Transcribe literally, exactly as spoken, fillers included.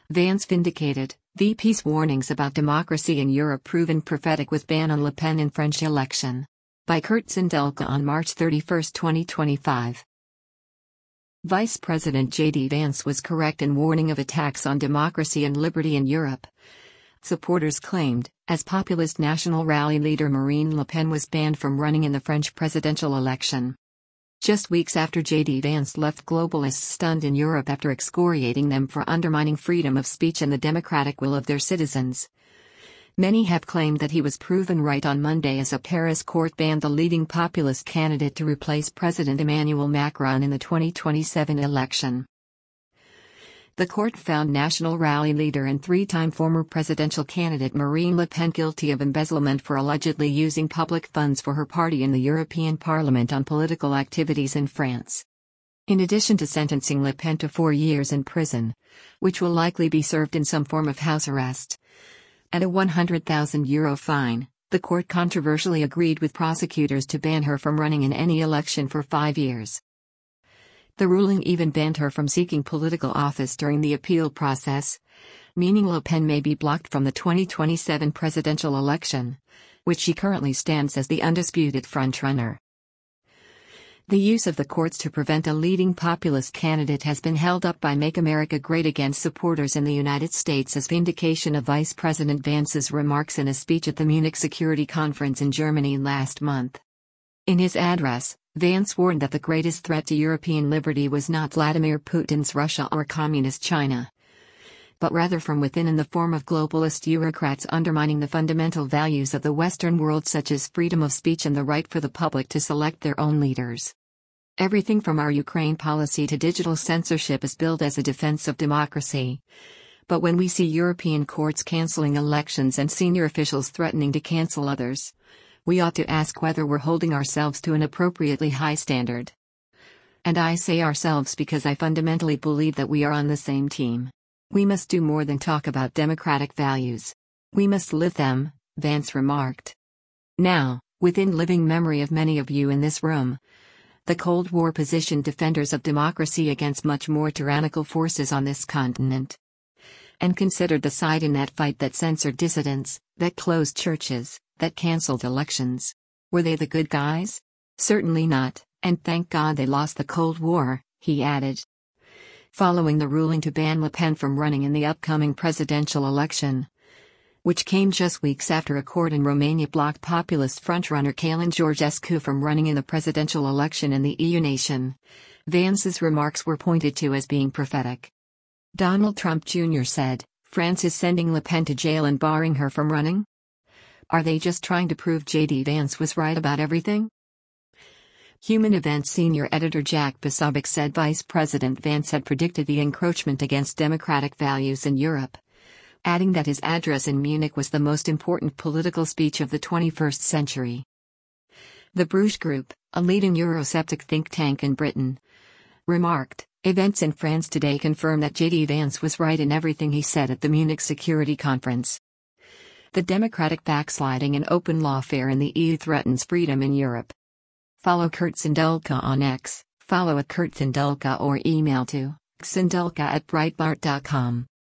Vance vindicated, V P's warnings about democracy in Europe proven prophetic with ban on Le Pen in French election. By Kurt Sindelka on March thirty-first, twenty twenty-five. Vice President J D Vance was correct in warning of attacks on democracy and liberty in Europe. Supporters claimed, as populist National Rally leader Marine Le Pen was banned from running in the French presidential election. Just weeks after J D Vance left, globalists stunned in Europe after excoriating them for undermining freedom of speech and the democratic will of their citizens. Many have claimed that he was proven right on Monday as a Paris court banned the leading populist candidate to replace President Emmanuel Macron in the twenty twenty-seven election. The court found National Rally leader and three-time former presidential candidate Marine Le Pen guilty of embezzlement for allegedly using public funds for her party in the European Parliament on political activities in France. In addition to sentencing Le Pen to four years in prison, which will likely be served in some form of house arrest, and a one hundred thousand euro fine, the court controversially agreed with prosecutors to ban her from running in any election for five years. The ruling even banned her from seeking political office during the appeal process, meaning Le Pen may be blocked from the twenty twenty-seven presidential election, which she currently stands as the undisputed frontrunner. The use of the courts to prevent a leading populist candidate has been held up by Make America Great Again supporters in the United States as vindication of Vice President Vance's remarks in a speech at the Munich Security Conference in Germany last month. In his address, Vance warned that the greatest threat to European liberty was not Vladimir Putin's Russia or Communist China, but rather from within in the form of globalist bureaucrats undermining the fundamental values of the Western world, such as freedom of speech and the right for the public to select their own leaders. Everything from our Ukraine policy to digital censorship is billed as a defense of democracy. But when we see European courts canceling elections and senior officials threatening to cancel others, we ought to ask whether we're holding ourselves to an appropriately high standard. And I say ourselves because I fundamentally believe that we are on the same team. We must do more than talk about democratic values. We must live them, Vance remarked. Now, within living memory of many of you in this room, the Cold War positioned defenders of democracy against much more tyrannical forces on this continent, and considered the side in that fight that censored dissidents, that closed churches, that cancelled elections. Were they the good guys? Certainly not, and thank God they lost the Cold War, he added. Following the ruling to ban Le Pen from running in the upcoming presidential election, which came just weeks after a court in Romania blocked populist frontrunner Călin Georgescu from running in the presidential election in the E U nation, Vance's remarks were pointed to as being prophetic. Donald Trump Junior said, "France is sending Le Pen to jail and barring her from running? Are they just trying to prove J D Vance was right about everything?" Human Events senior editor Jack Posobiec said Vice President Vance had predicted the encroachment against democratic values in Europe, adding that his address in Munich was the most important political speech of the twenty-first century. The Bruges Group, a leading Eurosceptic think tank in Britain, remarked, "Events in France today confirm that J D Vance was right in everything he said at the Munich Security Conference. The democratic backsliding and open lawfare in the E U threatens freedom in Europe." Follow Kurt Sindelka on X, follow at Kurt Sindelka or email to sindelka at breitbart dot com.